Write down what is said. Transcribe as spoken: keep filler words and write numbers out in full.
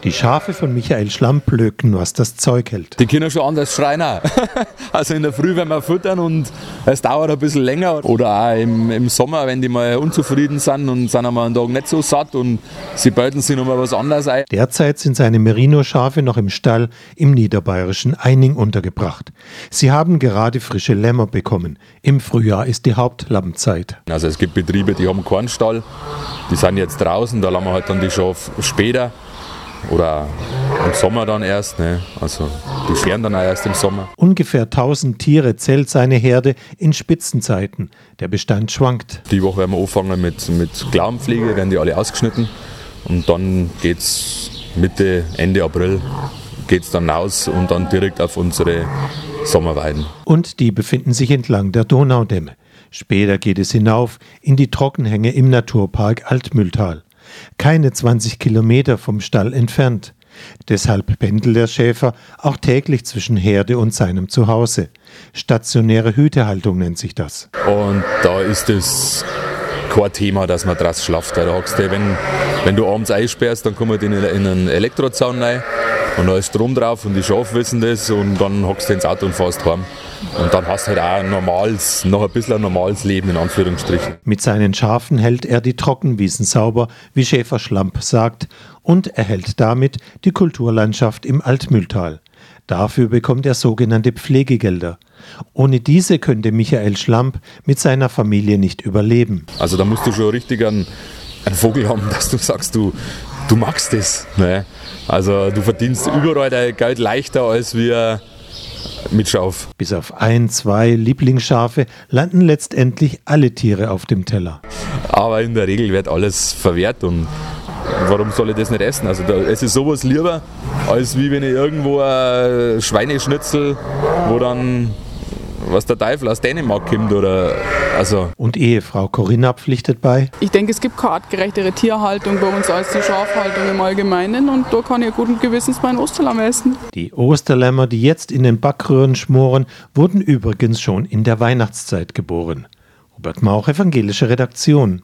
Die Schafe von Michael Schlamp blöken, was das Zeug hält. Die können schon anders schreien auch. Also in der Früh, wenn wir füttern und es dauert ein bisschen länger. Oder auch im, im Sommer, wenn die mal unzufrieden sind und sind einmal einen Tag nicht so satt und sie beuten sich nochmal was anderes ein. Derzeit sind seine Merino-Schafe noch im Stall im niederbayerischen Eining untergebracht. Sie haben gerade frische Lämmer bekommen. Im Frühjahr ist die Hauptlammzeit. Also es gibt Betriebe, die haben keinen Stall. Die sind jetzt draußen, da lassen wir halt dann die Schafe später. Oder im Sommer dann erst, ne? Also die scheren dann auch erst im Sommer. Ungefähr tausend Tiere zählt seine Herde in Spitzenzeiten. Der Bestand schwankt. Die Woche werden wir anfangen mit, mit Klaubenpflege, werden die alle ausgeschnitten. Und dann geht es Mitte, Ende April geht's dann raus und dann direkt auf unsere Sommerweiden. Und die befinden sich entlang der Donaudämme. Später geht es hinauf in die Trockenhänge im Naturpark Altmühltal. Keine zwanzig Kilometer vom Stall entfernt. Deshalb pendelt der Schäfer auch täglich zwischen Herde und seinem Zuhause. Stationäre Hütehaltung nennt sich das. Und da ist es kein Thema, dass man draus schlaft. Da hockst du, wenn, wenn du abends einsperrst, dann kommt in einen Elektrozaun rein und da ist Strom drauf und die Schafe wissen das und dann hockst du ins Auto und fährst heim. Und dann hast du halt auch ein normales, noch ein bisschen ein normales Leben in Anführungsstrichen. Mit seinen Schafen hält er die Trockenwiesen sauber, wie Schäfer Schlamp sagt, und erhält damit die Kulturlandschaft im Altmühltal. Dafür bekommt er sogenannte Pflegegelder. Ohne diese könnte Michael Schlamp mit seiner Familie nicht überleben. Also da musst du schon richtig einen, einen Vogel haben, dass du sagst, du, du magst das. Ne? Also du verdienst überall dein Geld leichter als wir mit Schaf. Bis auf ein, zwei Lieblingsschafe landen letztendlich alle Tiere auf dem Teller. Aber in der Regel wird alles verwehrt und warum soll ich das nicht essen? Also da, es ist sowas lieber, als wie wenn ich irgendwo ein Schweineschnitzel, wo dann was der Teufel aus Dänemark kommt oder also. Und Ehefrau Corinna pflichtet bei? Ich denke, es gibt keine artgerechtere Tierhaltung bei uns als die Schafhaltung im Allgemeinen und da kann ich guten Gewissens mein Osterlamm essen. Die Osterlämmer, die jetzt in den Backröhren schmoren, wurden übrigens schon in der Weihnachtszeit geboren. Robert Mauch, evangelische Redaktion.